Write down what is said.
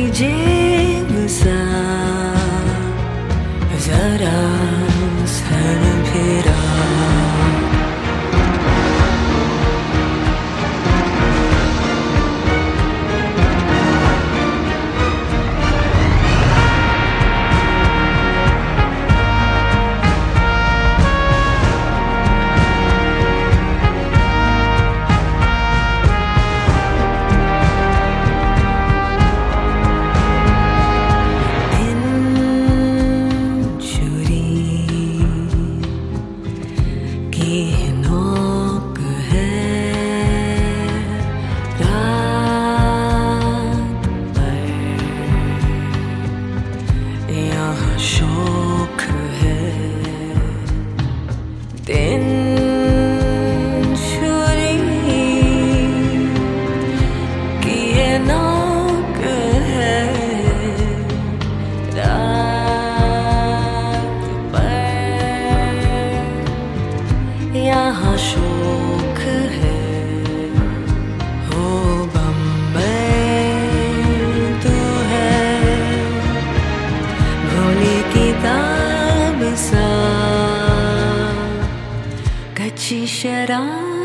जेब सा जरा सर फिरा। नोक है रात पर, यहाँ शौक है दिन छुरी की ये नोक है रात पर, यहाँ शौक है। हो बम्बई तू है भोली किताब सा, कच्ची शराब